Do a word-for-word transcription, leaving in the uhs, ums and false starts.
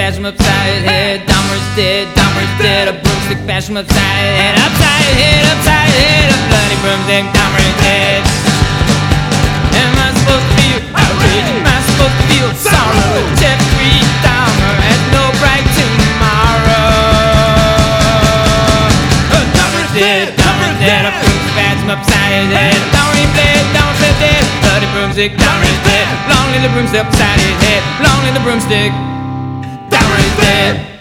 bash him upside his head. Dahmer's dead, Dahmer's dead. A broomstick bash him upside his head. Upside his head, upside his head. A bloody broomstick, Dahmer's dead. Am I supposed to feel outrage? Am I supposed to feel sorrow? Jeffrey Dahmer has no bright tomorrow. Oh, Dahmer's dead, Dahmer's dead. A broomstick bash him upside his head. Dahmer ain't dead, Dahmer's dead. Bloody broomstick, Dahmer is dead. Long live the broomstick upside his head. Long live the broomstick, Dahmer is dead.